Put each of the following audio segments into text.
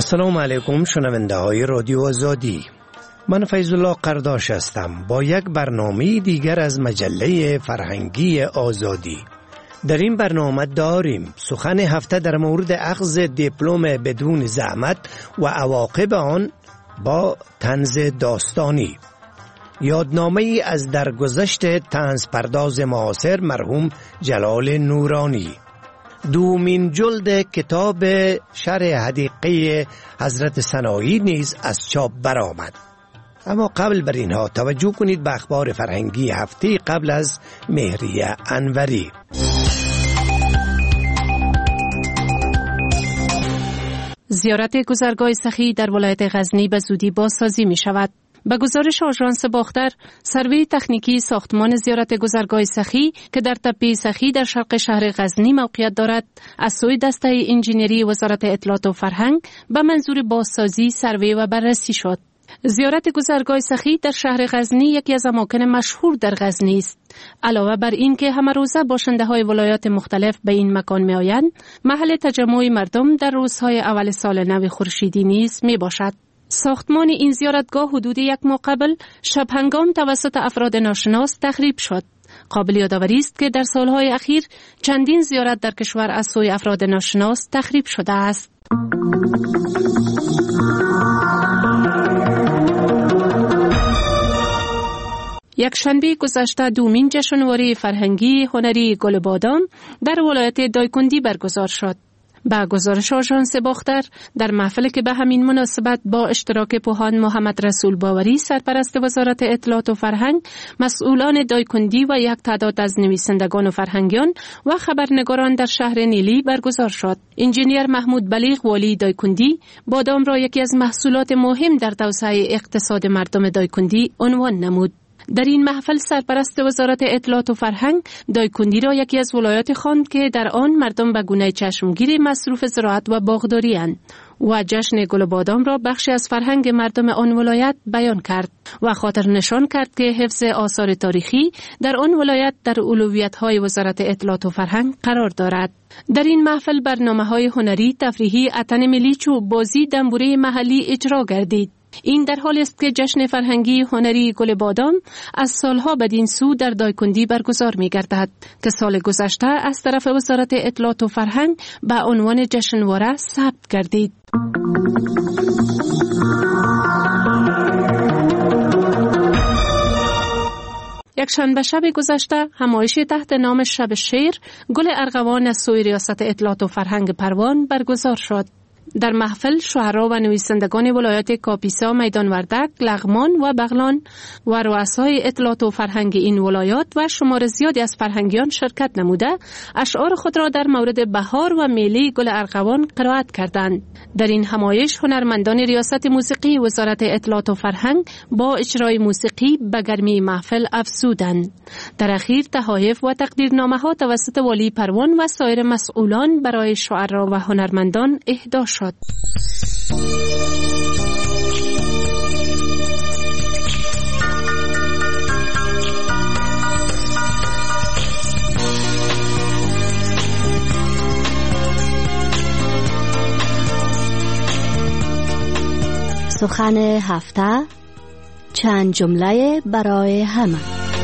السلام علیکم شنونده های رادیو آزادی. من فیض الله قرداش هستم با یک برنامه دیگر از مجله فرهنگی آزادی. در این برنامه داریم سخن هفته در مورد اخذ دیپلم بدون زحمت و عواقب آن با طنز داستانی، یادنامه ای از درگذشت طنز پرداز معاصر مرحوم جلال نورانی، دومین جلد کتاب شرح حدیقه حضرت سنایی نیز از چاپ برآمد. اما قبل بر اینها توجه کنید به اخبار فرهنگی هفته قبل از مهریه انوری. زیارت گذرگاه سخی در ولایت غزنی به زودی بازسازی می شود. به گزارش آژانس باختر، سروی تکنیکی ساختمان زیارت گذرگاه سخی که در تپه سخی در شرق شهر غزنی موقعیت دارد، از سوی دسته انجینری وزارت اطلاعات و فرهنگ به منظور بازسازی سروی و بررسی شد. زیارت گذرگاه سخی در شهر غزنی یکی از اماکن مشهور در غزنی است. علاوه بر این که همه روزه باشنده های ولایات مختلف به این مکان می آیند، محل تجمع مردم در روزهای اول سال نو خورشیدی نیز می باشد. ساختمان این زیارتگاه حدود یک ماه قبل شب هنگام توسط افراد ناشناس تخریب شد. قابل یادآوری است که در سالهای اخیر چندین زیارت در کشور از سوی افراد ناشناس تخریب شده است. یک شنبه گذشته دومین جشنواره فرهنگی هنری گل بادام در ولایت دایکنڈی برگزار شد. با گزارش آژانس باختر، در محفلی که به همین مناسبت با اشتراک پوهان محمد رسول باوری سرپرست وزارت اطلاعات و فرهنگ، مسئولان دایکنڈی و یک تعداد از نویسندگان و فرهنگیان و خبرنگاران در شهر نیلی برگزار شد. انجینیر محمود بلیغ والی دایکنڈی بادام را یکی از محصولات مهم در توسعه اقتصاد مردم دایکنڈی عنوان نمود. در این محفل سرپرست وزارت اطلاعات و فرهنگ دایکنڈی را یکی از ولایات خواند که در آن مردم به گونه چشمگیر مصروف زراعت و باغداری اند و جشن گل بادام را بخشی از فرهنگ مردم آن ولایت بیان کرد و خاطر نشان کرد که حفظ آثار تاریخی در آن ولایت در اولویت‌های وزارت اطلاعات و فرهنگ قرار دارد. در این محفل برنامه‌های هنری، تفریحی، اتن ملی چو بازی دنبوره محلی اجرا گردید. این در حالی است که جشن فرهنگی هنری گل بادام از سالها بدین سو در دایکنڈی برگزار می گردد که سال گذشته از طرف وزارت اطلاعات و فرهنگ به عنوان جشنواره ثبت گردید. یک شنبه شب گذشته همایشی تحت نام شب شعر گل ارغوان از سوی ریاست اطلاعات و فرهنگ پروان برگزار شد. در محفل شاعران و نویسندگان ولایات کاپیسا، میدان وردک، لغمان و بغلان و رؤسای اطلاعات و فرهنگ این ولایات و شمار زیادی از فرهنگیان شرکت نموده اشعار خود را در مورد بهار و میله گل ارغوان قرائت کردند. در این همایش هنرمندان ریاست موسیقی وزارت اطلاعات و فرهنگ با اجرای موسیقی به گرمی محفل افزودند. در اخیر تحایف و تقدیرنامه‌ها توسط والی پروان و سایر مسئولان برای شاعران و هنرمندان اهدا شد. سخن هفته، چند جمله برای همه.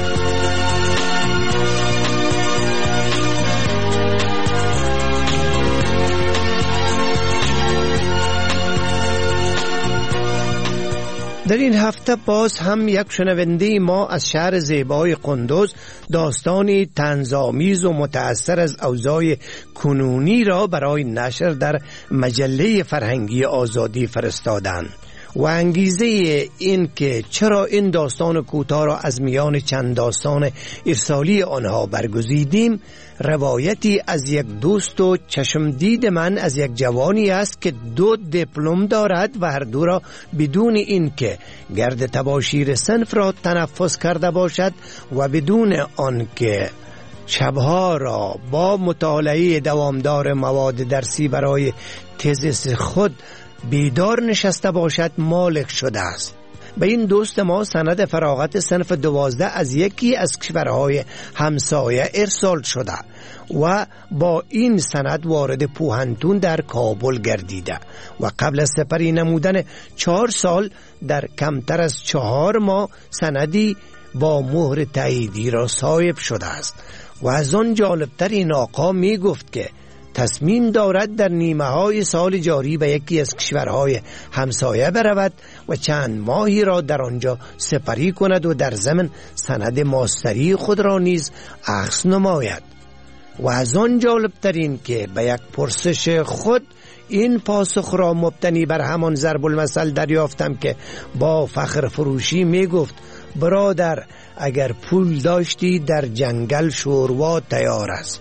در این هفته باز هم یک شنونده ما از شهر زیبای قندوز داستانی طنزآمیز و متأثر از اوضاع کنونی را برای نشر در مجله فرهنگی آزادی فرستادند و انگیزه این که چرا این داستان کوتاه را از میان چند داستان ارسالی آنها برگزیدیم، روایتی از یک دوست و چشمدید من از یک جوانی است که 2 دیپلم دارد و هر دو را بدون اینکه گرد تباشیر صنف را تنفس کرده باشد و بدون آنکه شبها را با مطالعه دوامدار مواد درسی برای تزیس خود بیدار نشسته باشد مالک شده است. به این دوست ما سند فراغت صنف 12 از یکی از کشورهای همسایه ارسال شده و با این سند وارد پوهنتون در کابل گردیده و قبل از سپری نمودن 4 سال در کمتر از 4 ماه سندی با مهر تاییدی را صاحب شده است. و از آن جالبتر این آقا می گفت که تصمیم دارد در نیمه های سال جاری به یکی از کشورهای همسایه برود و چند ماهی را در آنجا سپری کند و در ضمن سند ماستری خود را نیز اخذ نماید. و از آن جالبترین که به یک پرسش خود این پاسخ را مبتنی بر همان ضرب المثل دریافتم که با فخر فروشی می گفت برادر اگر پول داشتی در جنگل شوروا تیار است.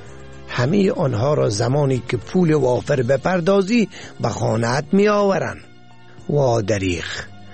همه آنها را زمانی که پول وافر بپردازی به خانه‌ات می آورن. و دریغ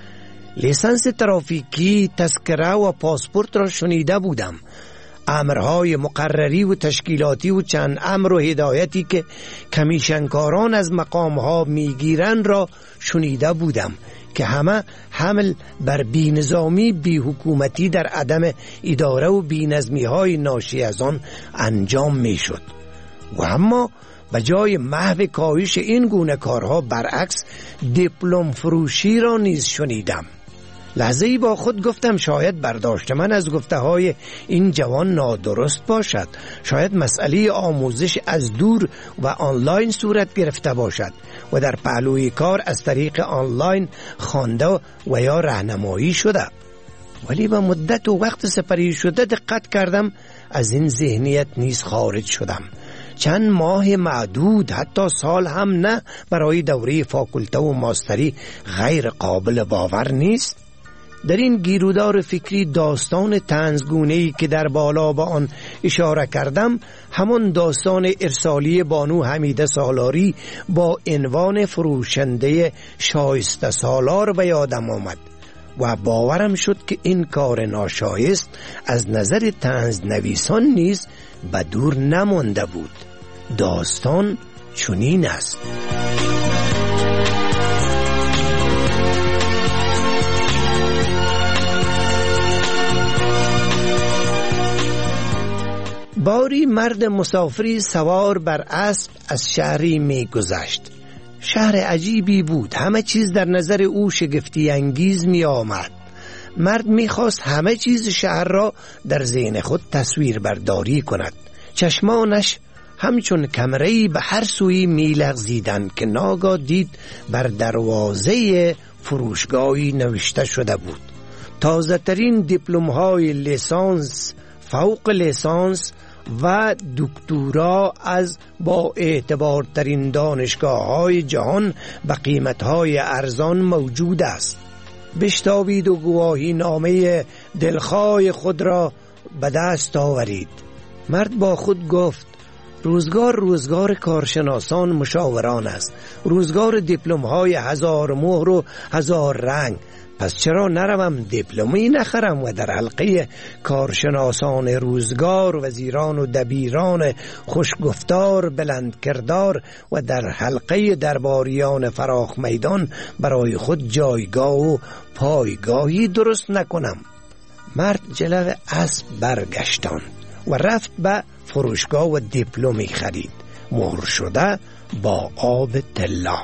لیسانس ترافیکی، تذکره و پاسپورت را شنیده بودم. امرهای مقرری و تشکیلاتی و چند امر و هدایتی که کمیشنکاران از مقامها میگیرن را شنیده بودم که همه حمل بر بی‌نظامی، بی‌حکومتی در عدم اداره و بی‌نظمی های ناشی از آن انجام میشد. و اما به جای محو کاهش این گونه کارها برعکس دیپلم فروشی را نیز شنیدم. لحظه‌ای با خود گفتم شاید برداشت من از گفته های این جوان نادرست باشد. شاید مسئله آموزش از دور و آنلاین صورت گرفته باشد و در پهلوی کار از طریق آنلاین خوانده و یا راهنمایی شده. ولی با مدت و وقت سپری شده دقت کردم از این ذهنیت نیز خارج شدم. چند ماه معدود، حتی سال هم نه، برای دوره فاکولته و ماستری غیر قابل باور نیست؟ در این گیرودار فکری داستان طنزگونه‌ای که در بالا با آن اشاره کردم همان داستان ارسالی بانو حمیده سالاری با عنوان فروشنده شایسته سالار به یادم آمد و باورم شد که این کار ناشایست از نظر طنز نویسان نیز به دور نمانده بود. داستان چنین است: باری مرد مسافری سوار بر اسب از شهری می گذشت. شهر عجیبی بود، همه چیز در نظر او شگفتی انگیز می آمد. مرد می خواست همه چیز شهر را در ذهن خود تصویر برداری کند. چشمانش همچون کمره‌ای به هر سوی می لغزیدند که ناگاه دید بر دروازه فروشگاهی نوشته شده بود: تازه ترین دیپلم های لیسانس، فوق لیسانس و دکترا از با اعتبارترین دانشگاه های جهان به قیمت های ارزان موجود است. بشتابید و گواهی نامه دلخواه خود را به دست آورید. مرد با خود گفت: روزگار کارشناسان مشاوران است، روزگار دیپلم های 1000 مهر و 1000 رنگ. پس چرا نروم دیپلمی نخرم و در حلقه کارشناسان روزگار، وزیران و دبیران خوشگفتار بلند کردار و در حلقه درباریان فراخ میدان برای خود جایگاه و پایگاهی درست نکنم؟ مرد جلو اسب برگشتان و رفت به فروشگاه و دیپلمی خرید، مهر شده با آب طلا.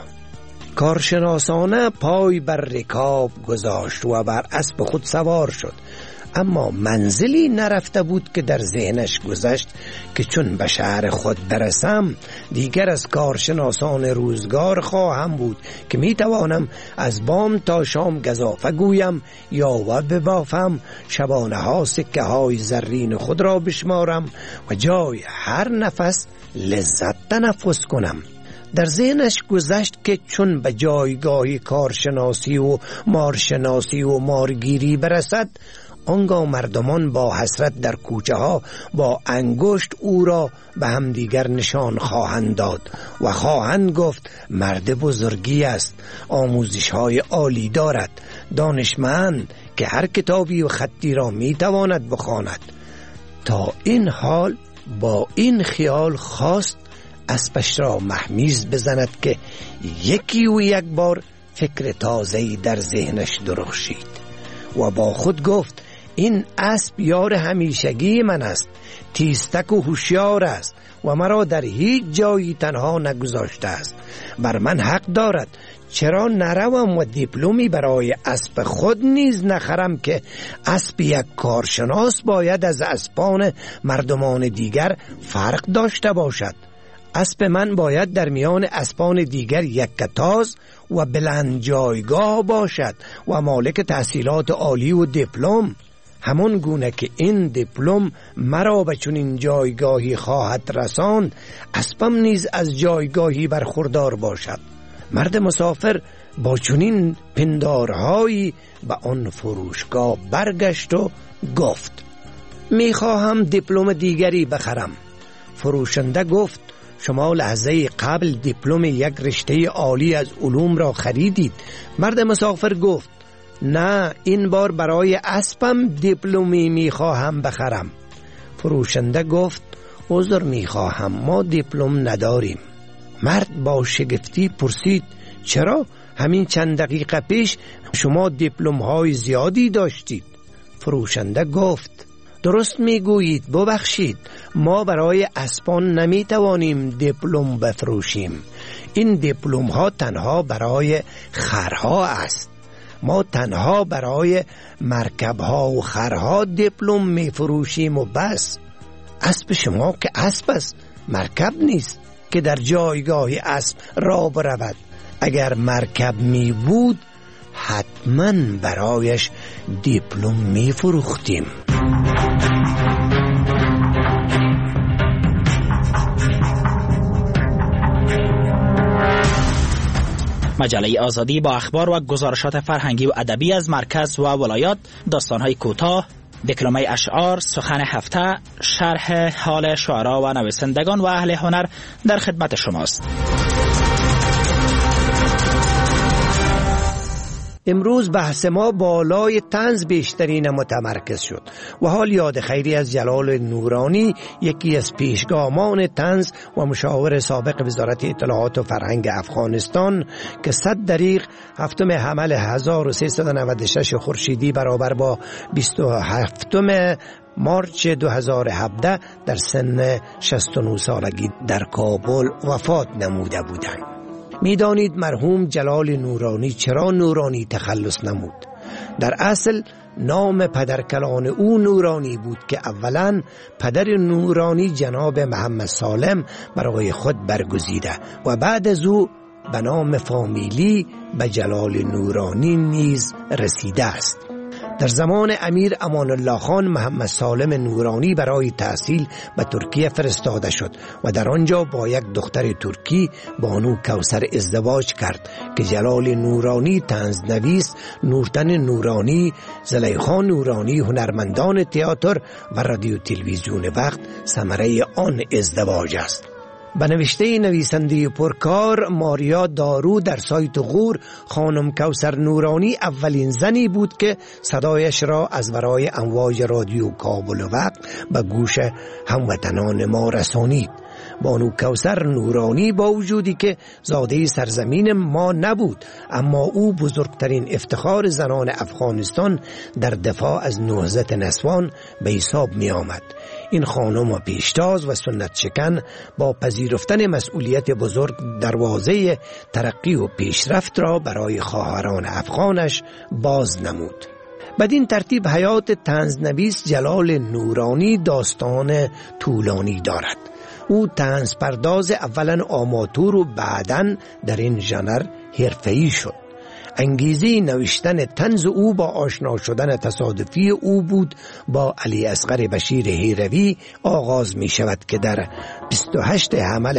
کارشناسانه پای بر رکاب گذاشت و بر اسب خود سوار شد، اما منزلی نرفته بود که در ذهنش گذشت که چون به شهر خود برسم دیگر از کارشناسان روزگار خواهم بود که می توانم از بام تا شام گزافه گویم یا و ببافم، شبانه ها سکه های زرین خود را بشمارم و جای هر نفس لذت تنفس کنم. در ذهنش گذشت که چون به جایگاه کارشناسی و مارشناسی و مارگیری برسد، آنگاه مردمان با حسرت در کوچه ها با انگشت او را به هم دیگر نشان خواهند داد و خواهند گفت مرد بزرگی است، آموزش های عالی دارد، دانشمند که هر کتابی و خطی را می تواند بخواند. تا این حال با این خیال خواست اسبش را مهمیز بزند که یکی و یک بار فکر تازه‌ای در ذهنش درخشید و با خود گفت این اسب یار همیشگی من است، تیزتک و هوشیار است و مرا در هیچ جایی تنها نگذاشته است. بر من حق دارد، چرا نروم و دیپلمی برای اسب خود نیز نخرم که اسب یک کارشناس باید از اسبان مردمان دیگر فرق داشته باشد. اسب من باید در میان اسبان دیگر یک کتاز و بلند جایگاه باشد و مالک تحصیلات عالی و دیپلم، همون گونه که این دیپلم مرا به چنین جایگاهی خواهد رساند، اسبم نیز از جایگاهی برخوردار باشد. مرد مسافر با چنین پندارهایی به آن فروشگاه برگشت و گفت میخواهم دیپلم دیگری بخرم. فروشنده گفت شما لحظه قبل دیپلم یک رشته عالی از علوم را خریدید. مرد مسافر گفت نه، این بار برای اسبم دیپلمی میخواهم بخرم. فروشنده گفت عذر میخواهم، ما دیپلم نداریم. مرد با شگفتی پرسید چرا؟ همین چند دقیقه پیش شما دیپلم های زیادی داشتید. فروشنده گفت درست میگویید، ببخشید، ما برای اسبان نمیتوانیم دیپلم بفروشیم. این دیپلم ها تنها برای خرها است. ما تنها برای مرکب ها و خرها دیپلم میفروشیم و بس. اسب شما که اسب است، مرکب نیست که در جایگاه اسب را برود. اگر مرکب می بود حتما برایش دیپلم می فروختیم. مجله آزادی با اخبار و گزارشات فرهنگی و ادبی از مرکز و ولایات، داستان‌های کوتاه، دکلمه اشعار، سخن هفته، شرح حال شعرا و نویسندگان و اهل هنر در خدمت شماست. امروز بحث ما بالای طنز بیشترین متمرکز شد و حال یاد خیری از جلال نورانی، یکی از پیشگامان طنز و مشاور سابق وزارت اطلاعات و فرهنگ افغانستان که 100 دریغ 7 حمل 1396 خورشیدی برابر با 27 مارچ 2017 در سن 69 سالگی در کابل وفات نموده بودند. میدانید مرحوم جلال نورانی چرا نورانی تخلص نمود؟ در اصل نام پدرکلان او نورانی بود که اولا پدر نورانی جناب محمد سالم برای خود برگزیده و بعد از او به نام فامیلی به جلال نورانی نیز رسیده است. در زمان امیر امان الله خان محمد سالم نورانی برای تحصیل به ترکیه فرستاده شد و در آنجا با یک دختر ترکی بانو کوثر ازدواج کرد که جلال نورانی طنزنویس، نورتن نورانی، زلیخا نورانی هنرمندان تئاتر و رادیو تلویزیون وقت ثمره آن ازدواج است. به نوشته نویسنده پرکار ماریا دارو در سایت غور، خانم کوثر نورانی اولین زنی بود که صدایش را از ورای امواج رادیو کابل وقت به گوش هموطنان ما رسانید. بانو کوثر نورانی با وجودی که زاده سرزمین ما نبود، اما او بزرگترین افتخار زنان افغانستان در دفاع از نهضت نسوان به حساب می آمد. این خانم و پیشتاز و سنت شکن با پذیرفتن مسئولیت بزرگ دروازه ترقی و پیشرفت را برای خواهران افغانش باز نمود. بدین ترتیب حیات طنزنویس جلال نورانی داستان طولانی دارد. او طنز پرداز اولا آماتور و بعداً در این ژانر حرفه‌ای شد. انگیزه نوشتن طنز او با آشنا شدن تصادفی او بود با علی اصغر بشیر هیروی آغاز می شود که در 28 حمل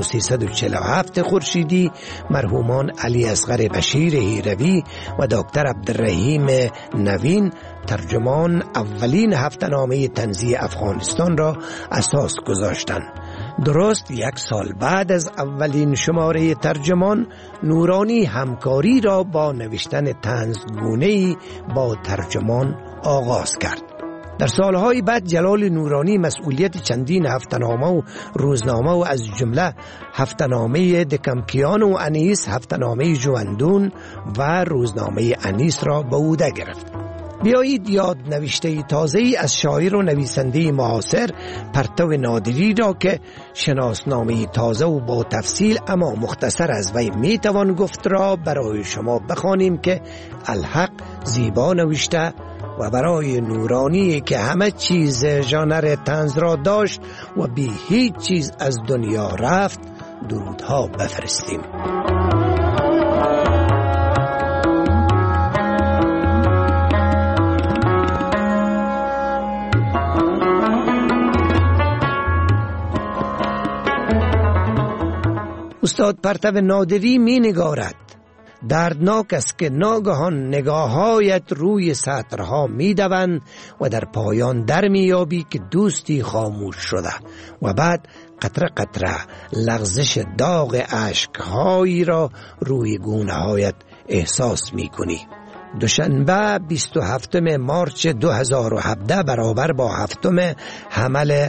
1347 خورشیدی مرحومان علی اصغر بشیر هیروی و دکتر عبدالرحیم نوین ترجمان اولین هفته‌نامه طنزی افغانستان را اساس گذاشتند. درست 1 سال بعد از اولین شماره ترجمان، نورانی همکاری را با نوشتن طنزگونه‌ای با ترجمان آغاز کرد. در سالهای بعد جلال نورانی مسئولیت چندین هفته‌نامه و روزنامه و از جمله هفته‌نامه دکمکیان و انیس، هفته‌نامه جواندون و روزنامه انیس را به عهده گرفت. بیایید یاد نوشته تازه‌ای از شاعر و نویسنده معاصر پرتو نادری را که شناسنامه تازه و با تفصیل اما مختصر از وی میتوان گفت را برای شما بخوانیم که الحق زیبا نوشته و برای نورانی که همه چیز ژانر طنز را داشت و بی هیچ چیز از دنیا رفت درودها بفرستیم. استاد پرتو نادری می نگارد: دردناک است که ناگهان نگاهایت روی سطرها می دوند و در پایان در می یابی که دوستی خاموش شده و بعد قطره قطره لغزش داغ اشکهایی را روی گونه هایت احساس می کنی. دوشنبه 27 مارچ 2017 برابر با 7 حمل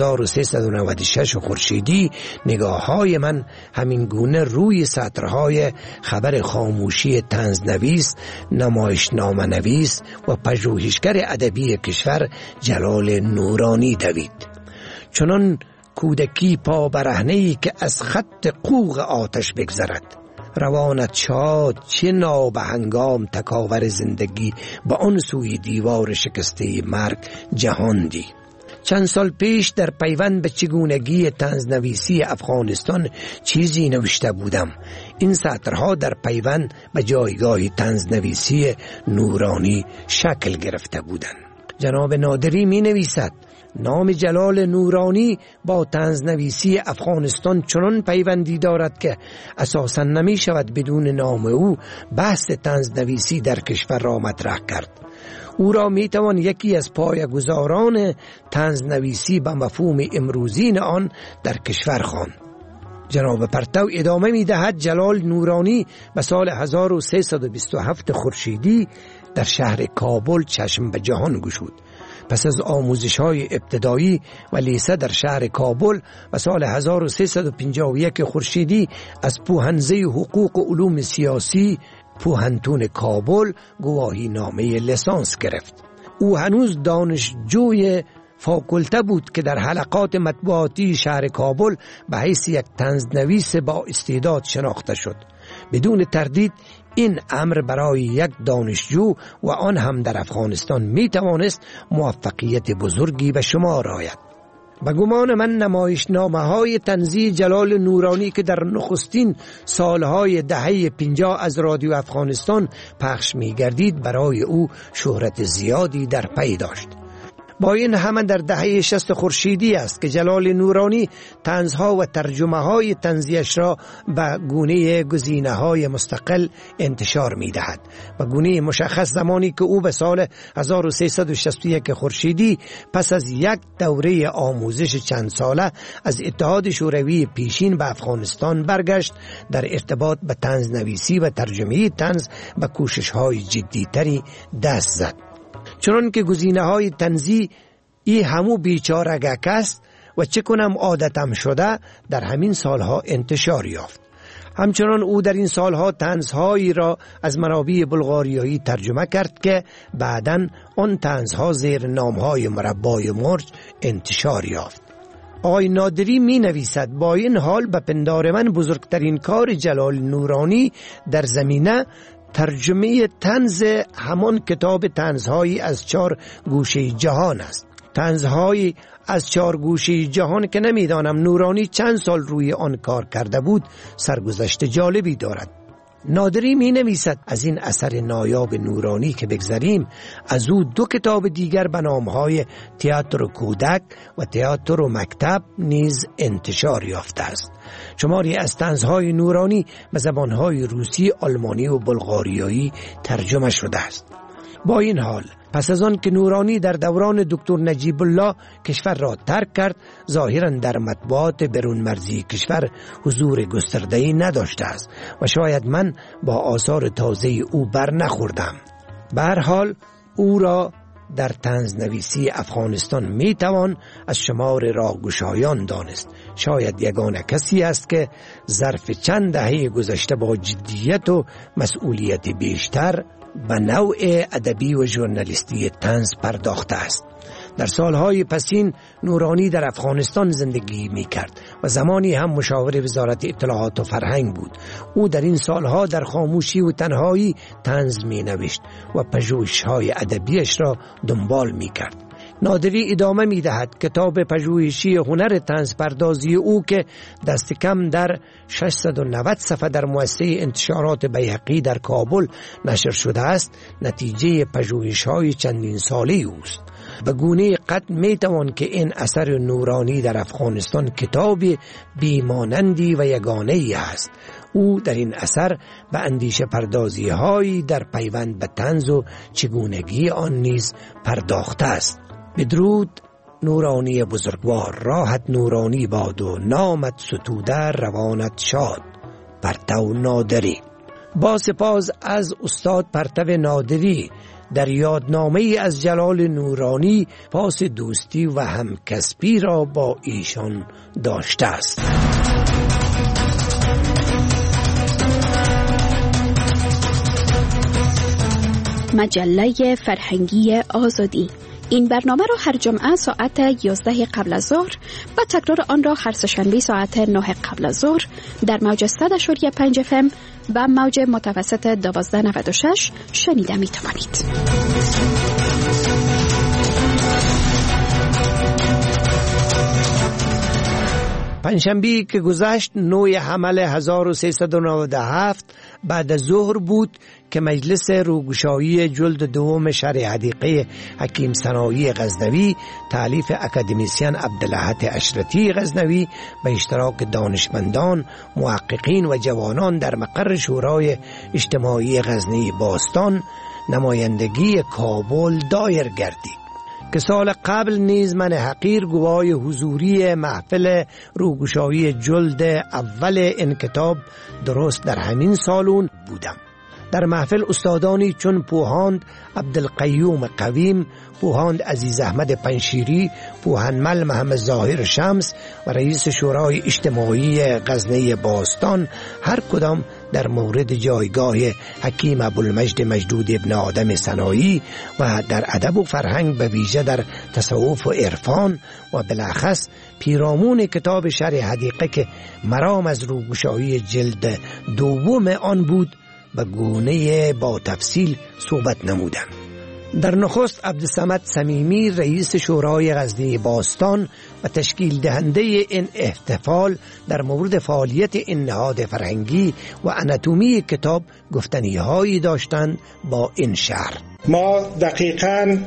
1396 خورشیدی نگاه‌های من همین گونه روی سطرهای خبر خاموشی طنزنویس، نمایشنامه نویس و پژوهشگر ادبی کشور جلال نورانی دوید. چنان کودکی پا برهنه‌ای که از خط قوق آتش بگذرد. روانت شاد چه نابهنگام تکاور زندگی با آن سوی دیوار شکسته مرگ جهاندی. چند سال پیش در پیوند به چگونگی طنزنویسی افغانستان چیزی نوشته بودم. این سطرها در پیوند به جایگاه طنزنویسی نورانی شکل گرفته بودند. جناب نادری می نویسد: نام جلال نورانی با طنزنویسی افغانستان چنان پیوندی دارد که اساساً نمی شود بدون نام او بحث طنزنویسی در کشور را مطرح کرد. او را می توان یکی از پایه‌گذاران طنزنویسی به مفهوم امروزین آن در کشور خواند. جناب پرتو ادامه می دهد: جلال نورانی به سال 1327 خورشیدی در شهر کابل چشم به جهان گشود. پس از آموزش‌های ابتدایی و لیسه در شهر کابل و سال 1351 خورشیدی از پوهنزه حقوق و علوم سیاسی پوهنتون کابل گواهی نامه لیسانس گرفت. او هنوز دانشجوی فاکولته بود که در حلقات مطبوعاتی شهر کابل به حیث یک طنزنویس با استعداد شناخته شد. بدون تردید این امر برای یک دانشجو و آن هم در افغانستان می توانست موفقیت بزرگی به شمار آید. به گمان من نمایشنامه های طنزی جلال نورانی که در نخستین سالهای دهه 50 از رادیو افغانستان پخش می گردید برای او شهرت زیادی در پی داشت. با این همه در دهه 60 خورشیدی است که جلال نورانی طنزها و ترجمه های طنزیش را به گونه گزینه های مستقل انتشار می دهد. به گونه مشخص زمانی که او به سال 1361 خورشیدی پس از یک دوره آموزش چند ساله از اتحاد شوروی پیشین به افغانستان برگشت، در ارتباط به طنزنویسی و ترجمه طنز به کوشش های جدی تری دست زد. چنان که گزینه های طنزی ای همو بیچارگک است و چه کنم عادتم شده در همین سالها انتشار یافت. همچنان او در این سالها طنزهایی را از منابع بلغاریایی ترجمه کرد که بعداً آن طنزها زیر نامهای مربای مرج انتشار یافت. آقای نادری می نویسد: با این حال به پندار من بزرگترین کار جلال نورانی در زمینه ترجمه طنز همان کتاب طنزهایی از 4 گوشه جهان است. طنزهایی از 4 گوشه جهان که نمیدانم نورانی چند سال روی آن کار کرده بود سرگذشت جالبی دارد. نادری می نویسد: از این اثر نایاب نورانی که بگذریم، از او 2 کتاب دیگر به نامهای تئاتر کودک و تئاتر مکتب نیز انتشار یافته است. شماری از طنزهای نورانی به زبانهای روسی، آلمانی و بلغاریایی ترجمه شده است. با این حال پس از آن که نورانی در دوران دکتر نجیب الله کشور را ترک کرد، ظاهراً در مطبوعات برون مرزی کشور حضور گسترده‌ای نداشته است و شاید من با آثار تازه او بر نخوردم. به هر حال او را در طنزنویسی افغانستان میتوان از شمار راهگشایان دانست. شاید یگانه کسی است که ظرف چند دهه گذشته با جدیت و مسئولیت بیشتر به نوع ادبی و ژورنالیستی طنز پرداخته است. در سالهای پسین نورانی در افغانستان زندگی می کرد و زمانی هم مشاور وزارت اطلاعات و فرهنگ بود. او در این سالها در خاموشی و تنهایی طنز می نوشت و پژوهش‌های ادبیش را دنبال می کرد. نادری ادامه می دهد کتاب پژوهشی هنر طنز پردازی او که دست کم در 690 صفحه در مؤسسه انتشارات بیهقی در کابل نشر شده است نتیجه پژوهش‌های چندین ساله اوست. به گونه قطع می توان که این اثر نورانی در افغانستان کتاب بیمانندی و یگانه‌ای است. او در این اثر به اندیشه پردازی هایی در پیوند به طنز و چگونگی آن نیز پرداخته است. بدرود نورانی بزرگوار، راحت نورانی باد و نامت ستوده روانت شاد. پرتو نادری. با سپاس از استاد پرتو نادری در یادنامه از جلال نورانی پاس دوستی و همکسبی را با ایشان داشته است. مجله فرهنگی آزادی. این برنامه را هر جمعه ساعت 11 قبل از ظهر و تکرار آن را هر سه‌شنبه ساعت 9 قبل از ظهر در موج 100.5 FM و موج متوسط 1296 شنیده می توانید. پنجشنبه که گذشت 9 حمل 1397 بعد از ظهر بود که مجلس روگشایی جلد دوم شرح حدیقه حکیم ثنایی غزنوی تالیف اکادمیسین عبدالاحد اشرتی غزنوی به اشتراک دانشمندان، محققین و جوانان در مقر شورای اجتماعی غزنی باستان نمایندگی کابل دایر گردید که سال قبل نیز من حقیر گواه حضوری محفل روگشایی جلد اول این کتاب درست در همین سالون بودم. در محفل استادانی چون پوهاند عبدالقیوم قویم، پوهاند عزیز احمد پنشیری، پوهنمل محمد ظاهر شمس و رئیس شورای اجتماعی غزنه باستان هر کدام در مورد جایگاه حکیم ابوالمجد مجدود ابن آدم ثنایی و در ادب و فرهنگ به ویژه در تصوف و عرفان و بالاخص پیرامون کتاب شرح حدیقه که مرام از روگشایی جلد دوم آن بود به گونه با تفصیل صحبت نمودند. در نخست عبدالصمد صمیمی رئیس شورای غزنی باستان و تشکیل دهنده این احتفال در مورد فعالیت این نهاد فرهنگی و اناتومی کتاب گفتنی‌هایی داشتند با این شهر. ما دقیقاً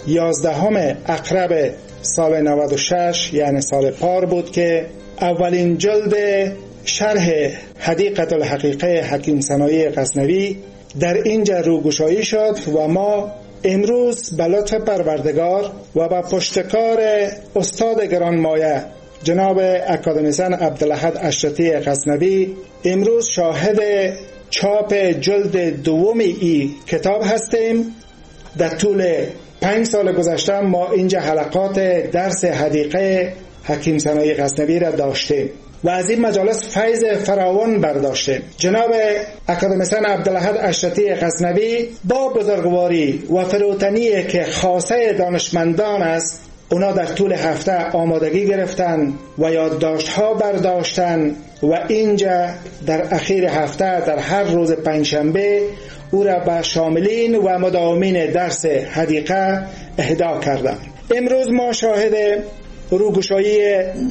11 اقرب سال 96 یعنی سال پار بود که اولین جلد شرح حدیقه الحقیقه حکیم ثنایی غزنوی در اینجا روگشایی شد و ما امروز به لطف پروردگار و با پشتکار استاد گرانمایه جناب اکادمیسین عبدالاحد اشرتی غزنوی امروز شاهد چاپ جلد دوم ای کتاب هستیم. در طول 5 سال گذشته ما اینجا حلقات درس حدیقه حکیم ثنایی غزنوی را داشتیم و از این مجالس فیض فراوان برداشتیم. جناب اکادمیسین عبدالاحد اشرتی غزنوی با بزرگواری و فروتنی که خاصه دانشمندان است، اونا در طول هفته آمادگی گرفتن و یادداشت‌ها برداشتن و اینجا در اخیر هفته در هر روز پنجشنبه او را به شاملین و مداومین درس حدیقه اهدا کردند. امروز ما شاهد روگشایی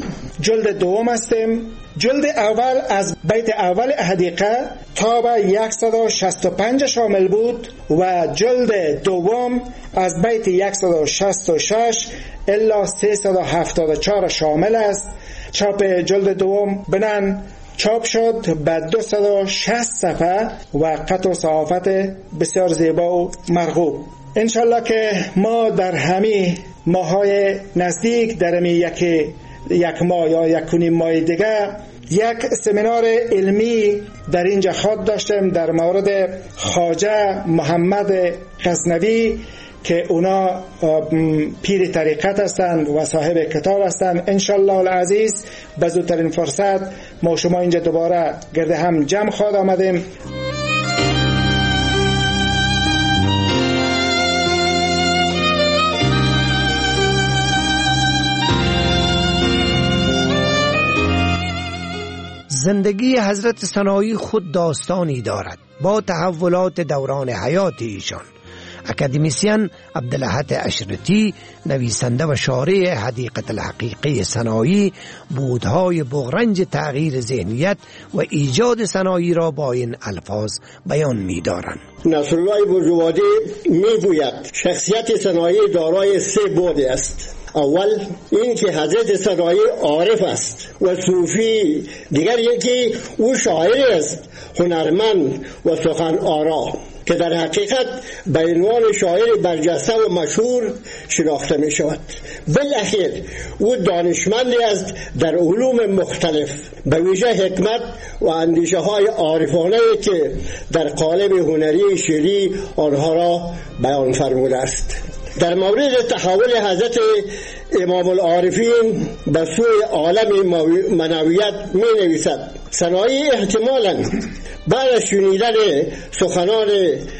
جلد دوم هستیم. جلد اول از بیت اول حدیقه تا به 165 شامل بود و جلد دوم از بیت 166 الا 374 شامل است. چاپ جلد دوم بنان چاپ شد به 260 صفحه و قطع و صحافت بسیار زیبا و مرغوب. انشالله که ما در همین ماهای نزدیک در یک ماه یا 1.5 ماه دیگه یک سمینار علمی در اینجا خواهد داشتیم در مورد خواجه محمد غزنوی که اونا پیر طریقت هستند و صاحب کتاب هستند. انشالله العزیز به زودترین فرصت ما شما اینجا دوباره گرد هم جمع خواهد آمدیم. زندگی حضرت سنایی خود داستانی دارد با تحولات دوران حیات ایشان. اکادمیسین عبدالاحد اشرتی، نویسنده و شارح حدیقه الحقیقه سنایی، بودهای بغرنج تغییر ذهنیت و ایجاد سنایی را با این الفاظ بیان می دارند. نصرالله بزرگوادی می گوید شخصیت سنایی دارای 3 بعد است. اول این که حضرت سنایی عارف است و صوفی، دیگر یکی او شاعر است، هنرمند و سخن آرا که در حقیقت به عنوان شاعر برجسته و مشهور شناخته می شود. بالاخیر او دانشمندی است در علوم مختلف، به ویژه حکمت و اندیشه های عارفانه که در قالب هنری شعری آنها را بیان فرموده است. در مورد تحول حضرت امام العارفین به سوی عالم معنویت می نویسد: سنایی احتمالاً بعد از شنیدن سخنان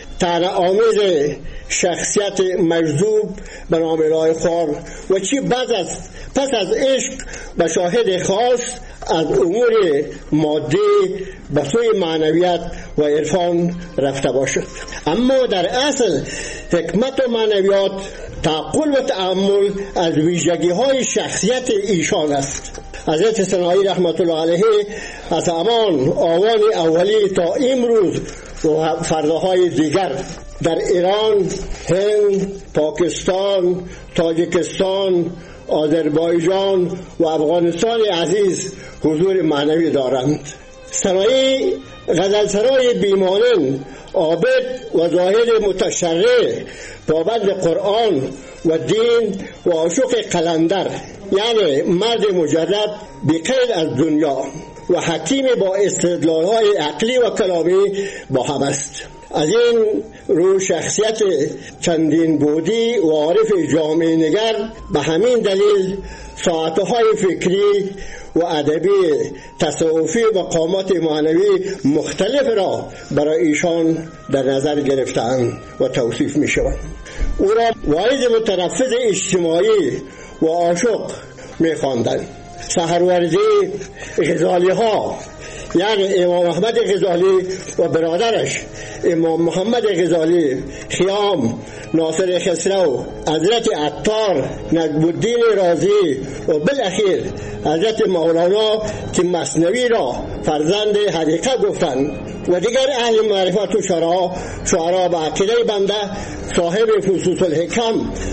طعنه‌آمیز شخصیت مجذوب به نام الهی خوار و چی پس از عشق و شاهد خاص از امور مادی به سوی معنویت و عرفان رفته باشد. اما در اصل حکمت و معنویات، تعقل و تأمل از ویژگی های شخصیت ایشان است. حضرت سنایی رحمت الله علیه از همان آوان اولی تا امروز و فرداهای دیگر در ایران، هند، پاکستان، تاجیکستان، آذربایجان و افغانستان عزیز حضور معنوی دارند. سنایی غزلسرای بیمانند، عابد و زاهد متشرع، پابند قرآن و دین و عاشق قلندر، یعنی مرد مجرد بی‌قید از دنیا و حکیم با استدلال‌های عقلی و کلامی با هم است. از این رو شخصیت چندین بودی و عارف جامعه نگر به همین دلیل ساعتهای فکری و ادبی تصوفی و مقامات معنوی مختلف را برای ایشان در نظر گرفتند و توصیف می شود. او را واعظ متنفذ اجتماعی و عاشق می خواندند. سحروردی غزالی ها، یعنی امام احمد غزالی و برادرش امام محمد غزالی، خیام، ناصر خسرو، حضرت عطار، نجم الدین رازی و بالاخیر حضرت مولانا که مثنوی را فرزند حقیقت گفتند و دیگر اهل معرفت و شعرا به عقیده بنده صاحب فصوص الحکم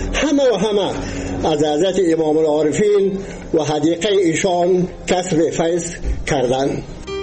همه از حضرت امام العارفین و حدیقه ایشان کسب فیض کردند.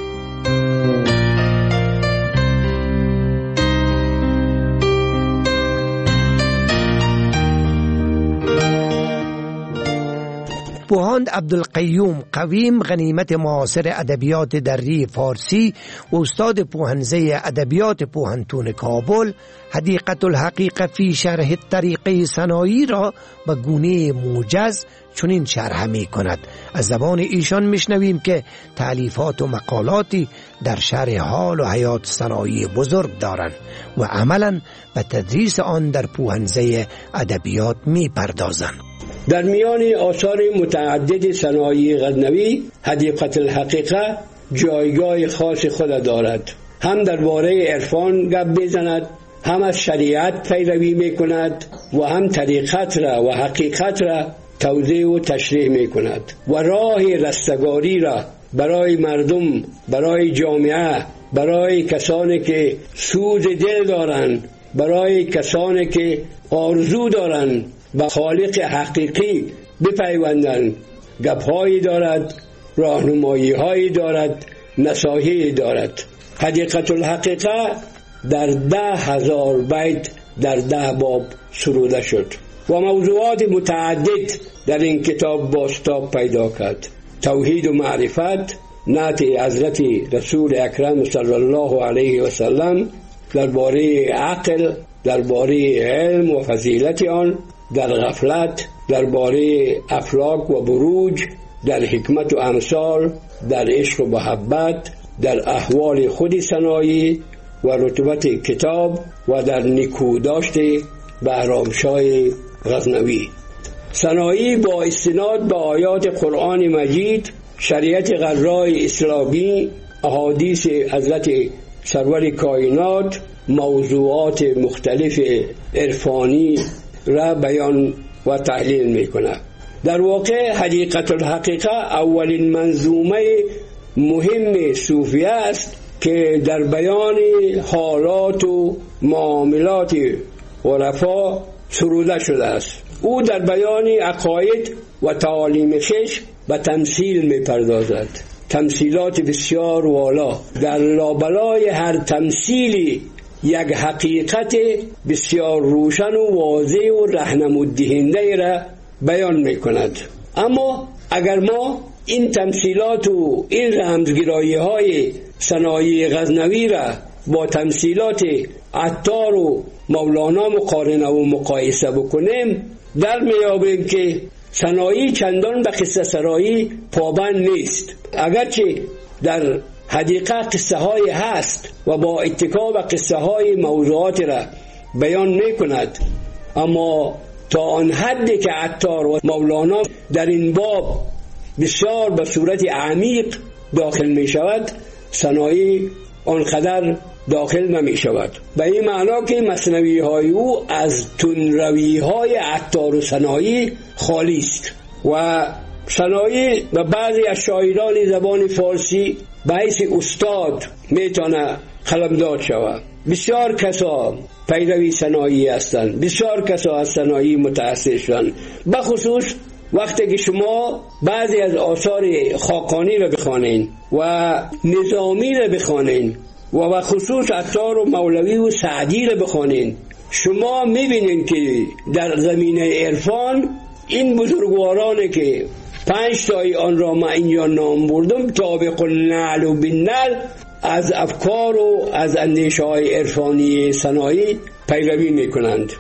پوهاند عبدالقیوم قویم غنیمت معاصر ادبیات دری فارسی و استاد پوهنزه ادبیات پوهنتون کابل حدیقه الحقیقه فی شرح طریقه سنایی را به گونه موجز چنین شرح می کند. از زبان ایشان میشنویم که تالیفات و مقالاتی در شرح حال و حیات سنایی بزرگ دارند و عملا به تدریس آن در پوهنزه ادبیات می پردازند. در میان آثار متعدد سنایی غزنوی حدیقه الحقیقه جایگاه خاص خود دارد. هم درباره عرفان گپ میزند، هم از شریعت پیروی میکند و هم طریقت را و حقیقت را توضیح و تشریح میکند و راه رستگاری را برای مردم، برای جامعه، برای کسانی که سوز دل دارند، برای کسانی که آرزو دارند و خالق حقیقی بپیوندند گپ‌هایی دارد، راهنمایی‌هایی دارد، نصایحی دارد. حدیقه الحقیقه در 10,000 بیت در 10 باب سروده شد و موضوعات متعدد در این کتاب بازتاب پیدا کرد: توحید و معرفت، نعت حضرت رسول اکرم صلی الله علیه و سلم درباره عقل، درباره علم و فضیلت آن، در غفلت، درباره افلاک و بروج، در حکمت و امثال، در عشق و محبت، در احوال خود سنایی و رتبت کتاب و در نکوداشت بهرامشاه غزنوی. سنایی با استناد به آیات قرآن مجید، شریعت غراء اسلامی، احادیث حضرت سرور کائنات، موضوعات مختلف عرفانی را بیان و تحلیل می‌کند. در واقع حدیقت الحقیقه اولین منظومه مهم صوفیه است که در بیان حالات و معاملات عرفا سروده شده است. او در بیان عقاید و تعالیم خویش به تمثیل می‌پردازد، تمثیلات بسیار والا. در لابلای هر تمثیلی یک حقیقت بسیار روشن و واضح و راهنمود دهنده را بیان می‌کند. اما اگر ما این تمثیلات و این رمزگرایی های سنایی غزنوی را با تمثیلات عطار و مولانا مقارنه و مقایسه بکنیم، در میابیم که سنایی چندان به قصه سرایی پابند نیست. اگرچه در حدیقه قصه های هست و با اتکا به قصه های موضوعات را بیان میکند، اما تا آن حدی که عطار و مولانا در این باب بسیار به صورت عمیق داخل می شود، سنایی آنقدر داخل نمی شود. به این معنا که مثنوی های او از تندروی های عطار و سنایی خالی است و سنایی و بعضی از شاعران زبان فارسی به حیث استاد میتونه قلمداد شود. بسیار کسا پیروی سنایی هستند، بسیار کسا از سنایی متأثر شدند. بخصوص وقتی که شما بعضی از آثار خاقانی را بخوانید و نظامی را بخوانید و خصوص عطار و مولوی و سعدی را بخوانید، شما میبینید که در زمینه عرفان این بزرگوارانی که 5 تای آن را ما اینجا نام بردم، طابق النعل و بالنعل، از افکار و از اندیشه های عرفانی سنایی پیروی میکنند.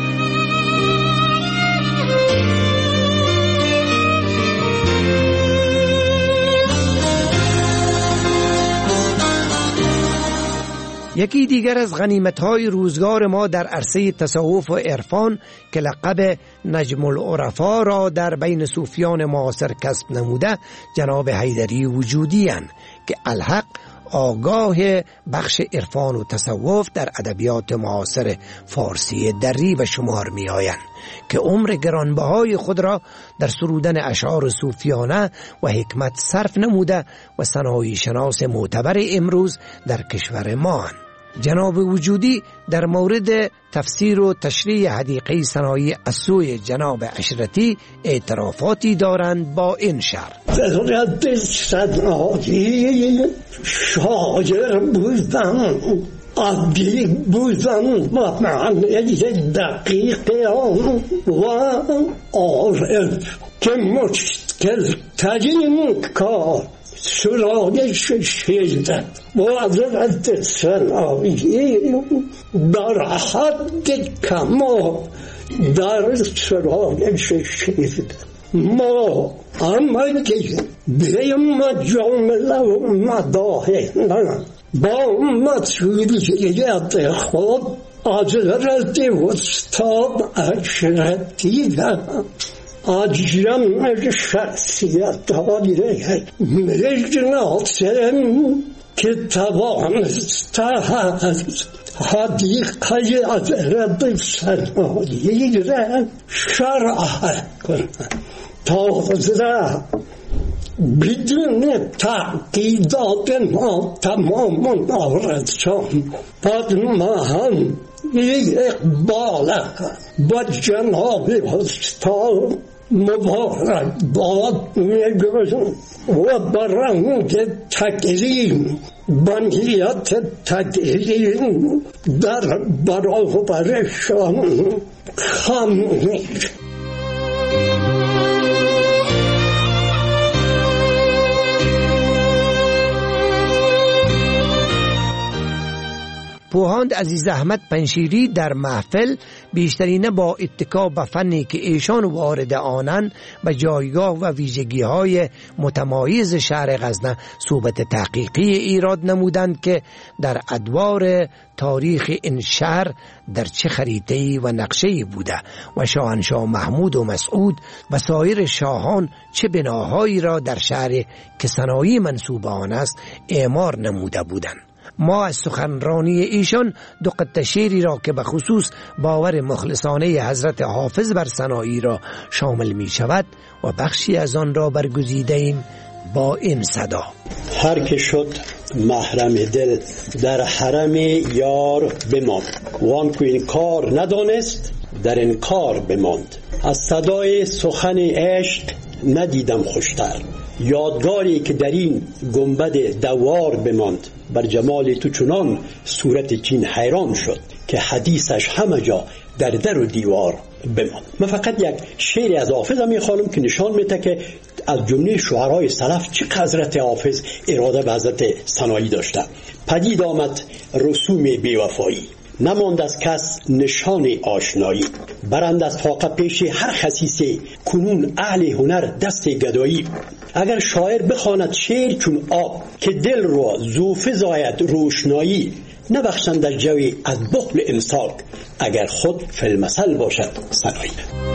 یکی دیگر از غنیمت‌های روزگار ما در عرصه تصوف و عرفان که لقب نجم العرفا را در بین صوفیان معاصر کسب نموده جناب حیدری وجودی اند که الحق آگاه بخش عرفان و تصوف در ادبیات معاصر فارسی دری به شمار می آیند که عمر گرانبهای خود را در سرودن اشعار صوفیانه و حکمت صرف نموده و سنایی شناس معتبر امروز در کشور ما اند. جناب وجودی در مورد تفسیر و تشریح حدیقه سنایی از سوی جناب عشرتی اعترافاتی دارند با این شعر: حضرت سنایی شاعر بودن، ادیب بودن و معنی دقیق آن و عارف که مشکل ترین کار سرایش شیدن و حضرت سنایی در حد کمال در سرایش شیدن. ما اما که بیم جامله و مداهنه با مسئولیت خود حضرت استاد عشرتی از جمع شخصیت های مجناسم که توانسته است حدیقه حضرت سنایی را شرح کند. تازه بدون تعقیدات ما تمام آرزشان پدمهم اقبال با جناب استاد مبارک باد میگویم و برنگ تکریم بنیت تکریم در برابرشان خمیر. پوهاند عزیز احمد پنشیری در محفل بیشترینه با اتکا به فنی که ایشان وارد آنند و جایگاه و ویژگی های متمایز شهر غزنه صحبت تحقیقی ایراد نمودند که در ادوار تاریخ این شهر در چه خریطه‌ای و نقشه‌ای بوده و شاهنشاه محمود و مسعود و سایر شاهان چه بناهایی را در شهر که صنایع منسوب آن است اعمار نموده بودند. ما از سخنرانی ایشان دو قطعه شعری را که به خصوص باور مخلصانه حضرت حافظ بر صنایع را شامل می شود و بخشی از آن را برگزیده ایم با این صدا: هر که شد محرم دل در حرم یار بماند، وان که این کار ندانست در انکار بماند. از صدای سخن عشق ندیدم خوشتر، یادگاری که در این گنبد دوار بماند. بر جمال تو چنان صورت چین حیران شد که حدیثش همه جا در در و دیوار بماند. من فقط یک شعری از حافظ میخوانم که نشان میده که از جمله شعرهای سلف چه حضرت حافظ اراده به حضرت صنایع داشته. پدید آمد رسوم بیوفایی، نماند از کس نشان آشنایی. برند از فاقه پیش هر خسیسه، کنون اهل هنر دست گدایی. اگر شاعر بخواند شعر چون آب، که دل را زوفه زاید روشنایی. نبخشند در جوی از بخل امساک، اگر خود فیلمسل باشد صنایع.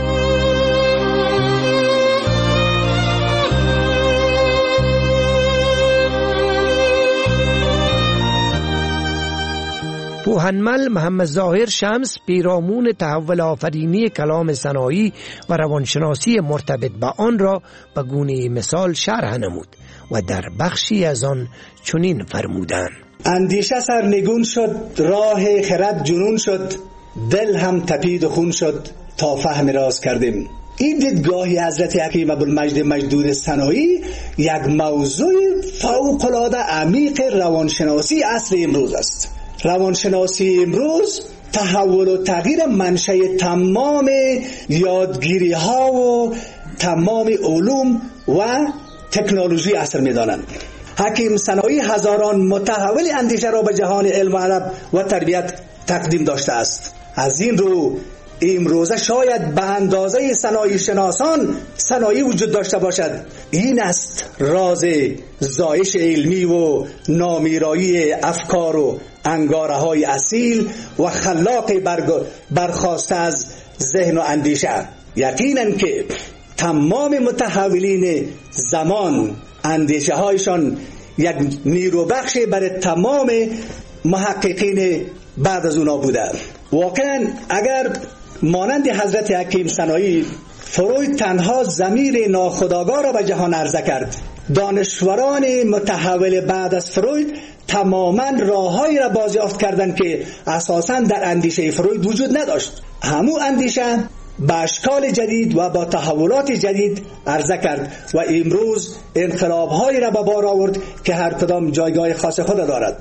پوهنمل محمد ظاهر شمس پیرامون تحول آفرینی کلام صنایع و روانشناسی مرتبط با آن را به گونه مثال شرح نمود و در بخشی از آن چنین فرمودند: اندیشه سرنگون شد، راه خرد جنون شد، دل هم تپید و خون شد تا فهم راز کردیم. این دیدگاهی حضرت حکیم ابوالمجد مجدود صنایع یک موضوع فوق‌العاده عمیق روانشناسی عصر امروز است. روانشناسی امروز تحول و تغییر منشأ تمام یادگیری ها و تمام علوم و تکنولوژی عصر می‌دانند. حکیم صنایع هزاران متحول اندیشه را به جهان علم و ادب و تربیت تقدیم داشته است. از این رو امروزه شاید به اندازه صنایع شناسان صنایع وجود داشته باشد. این است راز زایش علمی و نامیرایی افکار و انگاره های اصیل و خلاق برخاسته از ذهن و اندیشه. یقینا که تمام متحولین زمان اندیشه هایشان یک نیروبخش برای تمام محققین بعد از اونا بوده. واقعا اگر مانند حضرت حکیم صنایع فروید تنها ضمیر ناخودآگاه را به جهان عرضه کرد، دانشوران متحول بعد از فروید تماما راههایی را بازیافت کردند که اساساً در اندیشه فروید وجود نداشت. همون اندیشه با اشکال جدید و با تحولات جدید عرضه کرد و امروز انقلاب‌هایی را به بار آورد که هر کدام جایگاه خاص خود دارد.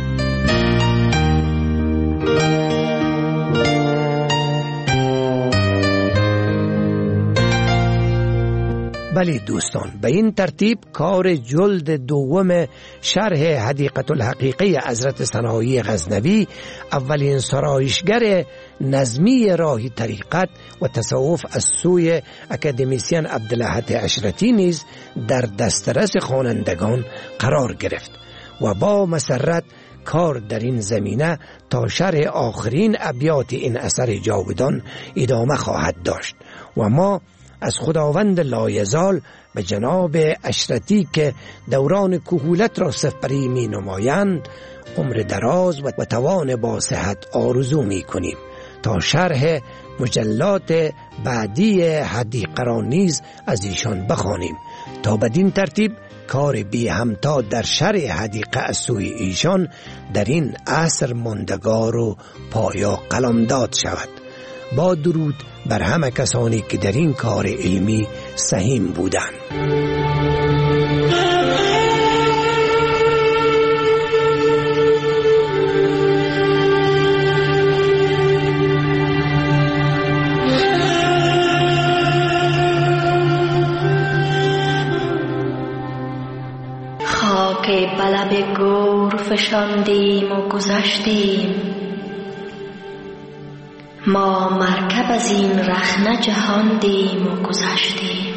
بله دوستان، به این ترتیب کار جلد دوم شرح حدیقة الحقیقه حضرت صنایع غزنوی، اولین سرایشگر نظمی راه طریقت و تصوف از سوی اکادمیسین عبدالاحد اشرتی نیز در دسترس خوانندگان قرار گرفت و با مسرت کار در این زمینه تا شرح آخرین ابیات این اثر جاودان ادامه خواهد داشت و ما از خداوند لایزال به جناب اشرتی که دوران کهولت را سپری می نمایند عمر دراز و توان با صحت آرزو می کنیم تا شرح مجلات بعدی حدیقه را نیز از ایشان بخوانیم تا بدین ترتیب کار بی همتا در شرح حدیقه از سوی ایشان در این عصر ماندگار و پایا قلمداد شود. با درود بر همه کسانی که در این کار علمی سهیم بودند. خاک بلب گور فشاندیم و گذشتیم، ما مرکب از این رخنه جهاندیم و گذشتیم.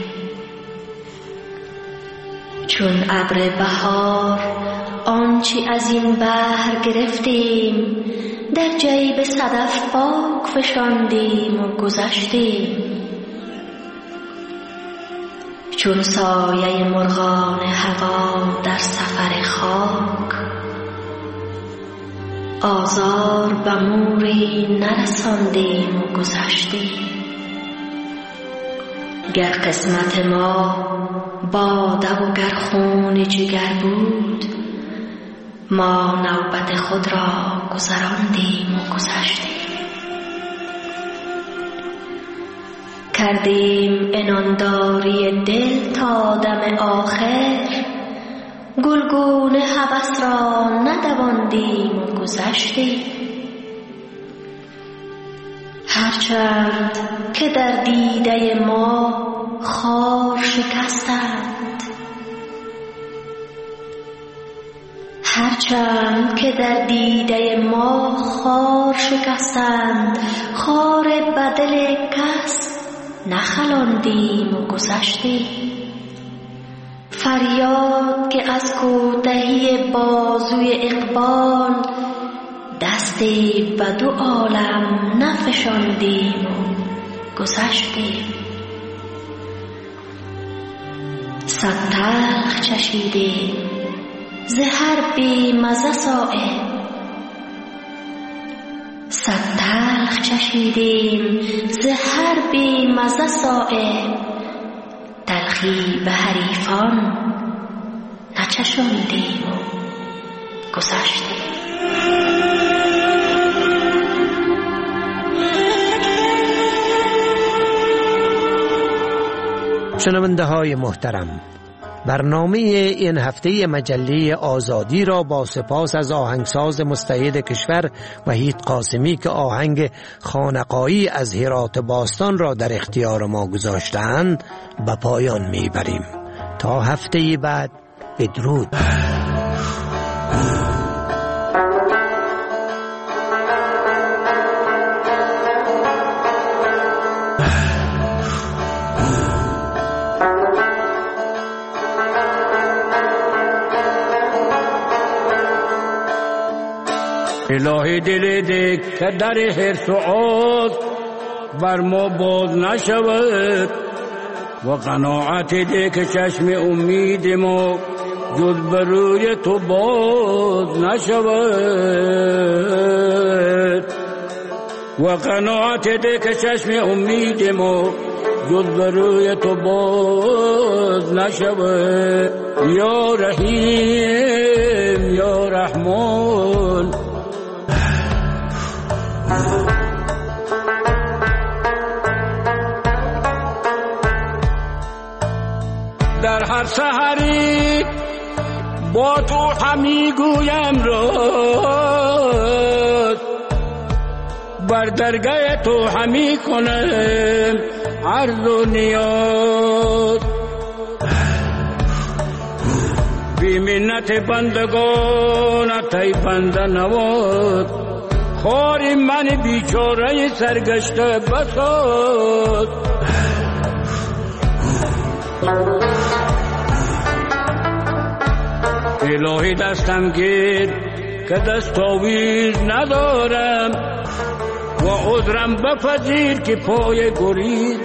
چون ابر بهار آنچه از این بحر گرفتیم، در جیب صدف پاک فشاندیم و گذشتیم. چون سایه مرغان هوا در سفر خاک، آزار به موری نرساندیم و گذشتیم. گر قسمت ما باده و گر خون جگر بود، ما نوبت خود را گذراندیم و گذشتیم. کردیم عنانداری دل تا دم آخر، گلگون هوس را ندواندیم و گذشتیم. هرچند که در دیده ما خار شکستند، هرچند که در دیده ما خار شکستند، خار بدل کس نخلاندیم و گذشتیم. فریاد که از کوتهی بازوی اقبال، دستی به دو عالم نفشاندیم و گذشتیم. صد تلخ چشیدیم ز هر بی مزه صایب، صد تلخ چشیدیم ز هر بی مزه صایب، تلخی به حریفان نچشاندیم و گذشتیم. شنونده های محترم، برنامه این هفته مجله آزادی را با سپاس از آهنگساز مستعد کشور وحید قاسمی که آهنگ خانقایی از هرات باستان را در اختیار ما گذاشتند به پایان میبریم. تا هفته بعد، بدرود. الهی دل ده که در حرص و آز بر ما باز نشود، و قناعت ده که چشم امید ما جز بر روی تو باز نشود، و قناعت ده که چشم امید ما جز بر روی تو باز نشود. یا رحیم یا رحمان، در هر سحری با تو همی گویم راز، بر درگاه تو همی کنم عرض و نیاز. بی منت بندگانت ای بنده نواز، خاری من بیچاره سرگشته بساز. الهی دستم گیر که دستاویز ندارم، و عذرم بپذیر که پای گریز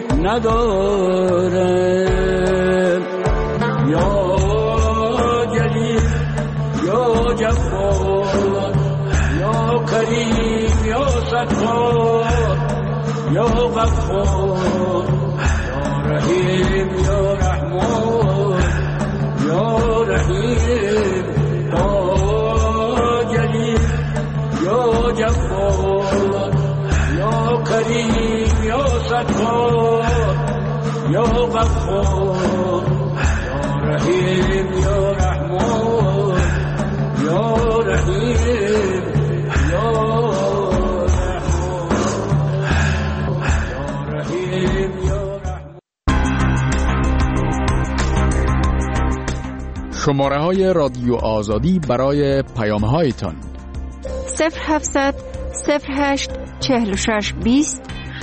ندارم. یا جلیل یا جبار یا کریم یا ستار یا غفار، یا رحیم یا رحمان یا رحیم، یا جلیل یا جبار یا کریم یا ستار یا غفار، یا رحیم یا رحمان یا رحیم، یا رحیم یا رحمان. شماره رادیو آزادی برای پیام هایتان 0700 08 46 20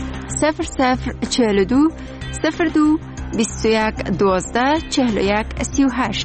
0042 02 21 12 41 38.